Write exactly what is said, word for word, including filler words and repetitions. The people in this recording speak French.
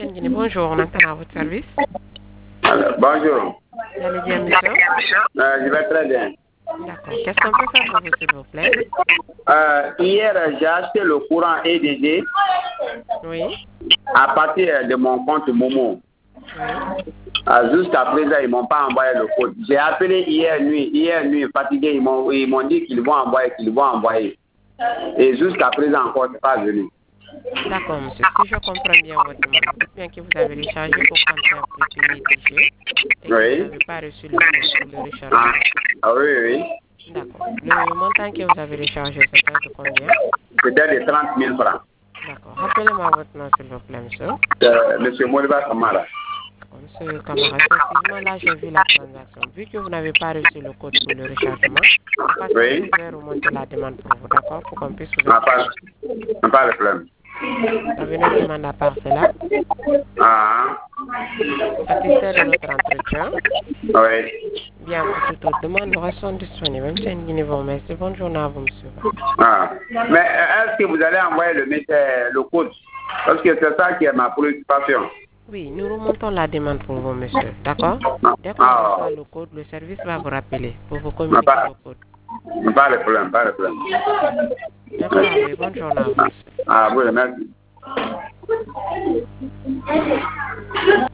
Bonjour, on entend à votre service. Alors, bonjour. Vous allez bien, monsieur? Euh, je vais très bien. D'accord. Qu'est-ce qu'on peut faire pour vous, s'il vous plaît? Euh, hier, j'ai acheté le courant E D G Oui. à partir de mon compte Momo. Oui. Euh, Jusqu'à présent, ils ne m'ont pas envoyé le code. J'ai appelé hier nuit. Hier nuit, fatigué, ils m'ont ils m'ont dit qu'ils vont envoyer, qu'ils vont envoyer. Et jusqu'à présent encore, ce n'est pas venu. D'accord, monsieur. Si je comprends bien votre demande, vous dites bien que vous avez rechargé vos compteurs prépayés du jeu et que vous Oui. n'avez pas reçu le code pour le recharger. Ah, ah oui, oui. D'accord. Le montant que vous avez rechargé, c'est de combien? C'était de trente mille francs. D'accord. Rappelez-moi votre nom, s'il vous plaît, monsieur. Euh, Monsieur Moriba Kamara. Monsieur Camara, effectivement, là, j'ai vu la transaction. Vu que vous n'avez pas reçu le code pour le rechargement, en passant, Oui. je vais remonter la demande pour vous, d'accord, pour qu'on puisse vous Ah, pas, expliquer. pas de problème. Vous avez une demande à part cela. Ah, Satisfait de notre entretien. oui. Bien, pour toute autre demande, nous restons disponibles. Même si un niveau, merci. Bonne journée à vous, monsieur. Ah. Mais euh, est-ce que vous allez envoyer le, message- le code? Parce que c'est ça qui est ma préoccupation. Oui, nous remontons la demande pour vous, monsieur. D'accord? Ah, Dès qu'on ah, reçoit le code, le service va vous rappeler pour vous ah, communiquer pas, le code. pas de problème, pas de problème. Merci à vous et bonne journée à vous, monsieur. Ah, oui, merci.